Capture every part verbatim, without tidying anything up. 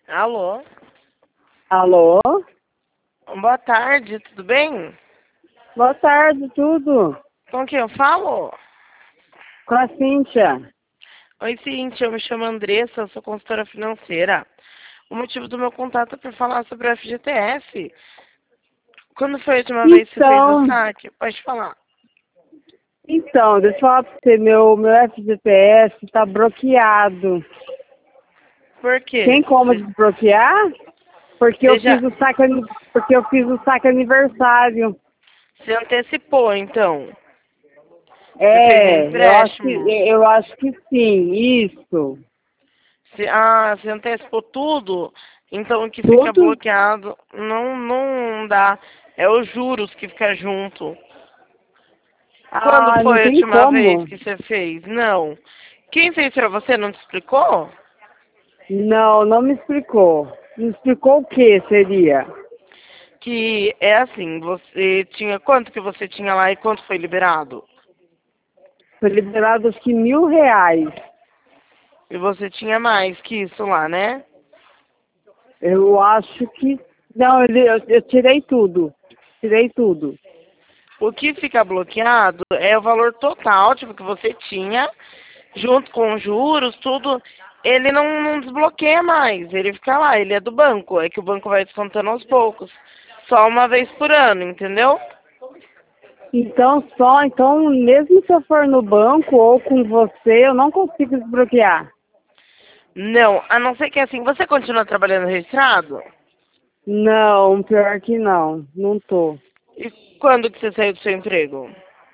Alô? Alô? Boa tarde, tudo bem? Boa tarde, tudo? Com quem eu falo? Com a Cíntia. Oi, Cíntia, eu me chamo Andressa, eu sou consultora financeira. O motivo do meu contato é para falar sobre o F G T S. Quando foi a última vez que você fez o Então, saque? Pode falar. então, deixa eu falar pra você, meu, meu F G T S tá bloqueado. Por quê? Tem como Você desbloquear? Porque eu você fiz já o saque, ani- porque eu fiz o saque aniversário. se antecipou, então? Você fez um É, eu acho que, empréstimo? eu acho que sim, isso. Se, ah, você antecipou tudo? Então o que fica Tudo? bloqueado não, não dá. É os juros que fica junto. Quando Ah, não foi a tem última vez como. que você fez? Não. Quem fez pra você não te explicou? Não, não me explicou. Me explicou o que seria? Que é assim, você tinha quanto que você tinha lá e quanto foi liberado? Foi liberado acho que mil reais. E você tinha mais que isso lá, né? Eu acho que. Não, ele, eu, eu tirei tudo. Tirei tudo. O que fica bloqueado é o valor total, tipo, que você tinha, junto com os juros, tudo. Ele não, não desbloqueia mais, ele fica lá, ele é do banco. É que o banco vai descontando aos poucos. Só uma vez por ano, entendeu? Então, só, então, mesmo se eu for no banco ou com você, eu não consigo desbloquear. Não, a não ser que assim, você continua trabalhando registrado? Não, pior que não. Não tô. E quando que você saiu do seu emprego?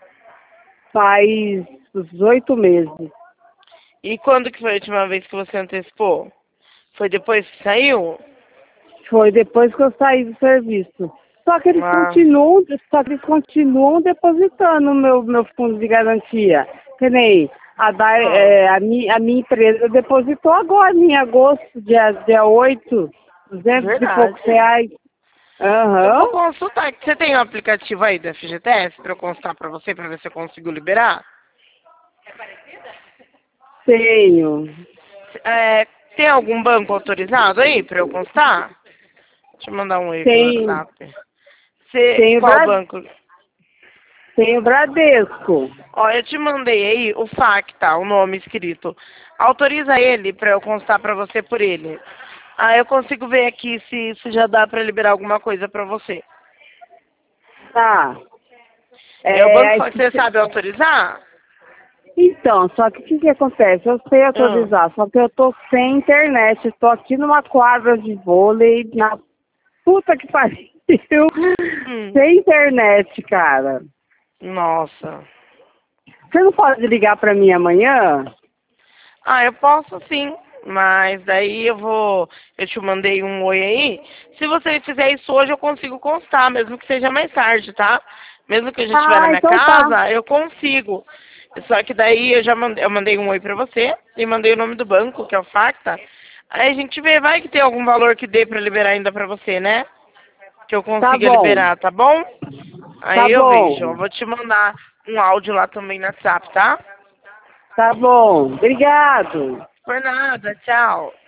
Faz uns oito meses. E quando que foi a última vez que você antecipou? Foi depois que saiu? Foi depois que eu saí do serviço. Só que eles Ah, continuam, só que eles continuam depositando o meu, meu fundo de garantia. Que nem a, da, ah, é, a, mi, a minha empresa depositou agora, em agosto, dia, dia oito, duzentos e poucos verdade. reais. Eu vou Aham, consultar. Você tem um aplicativo aí da F G T S para eu consultar para você, para ver se eu consigo liberar? tenho. É, tem algum banco autorizado aí para eu consultar? Deixa eu mandar um oi pelo Tem, WhatsApp. Você, tenho, qual Bra, banco? tenho Bradesco. Ó, eu te mandei aí o F A Q, tá? O nome escrito. Autoriza ele para eu constar para você por ele. Aí eu consigo ver aqui se, se já dá para liberar alguma coisa para você. Tá. É o É, banco aí F A Q, você se- sabe autorizar? então, só que o que, que acontece? Eu sei Ah, autorizar, só que eu tô sem internet. Estou aqui numa quadra de vôlei, na puta que pariu, hum, sem internet, cara. nossa. Você não pode ligar pra mim amanhã? Ah, eu posso sim, mas daí eu vou. Eu te mandei um oi aí. Se você fizer isso hoje, eu consigo constar, mesmo que seja mais tarde, tá? Mesmo que eu já estiver na Ah, minha então tá. casa, eu consigo. Só que daí eu já mandei, eu mandei um oi pra você e mandei o nome do banco, que é o Facta. Aí a gente vê, vai que tem algum valor que dê pra liberar ainda pra você, né? Que eu Tá consiga bom. liberar, tá bom? Tá Aí eu vejo, eu bom. vou te mandar um áudio lá também no WhatsApp, tá? Tá bom. Obrigado. Por nada, tchau.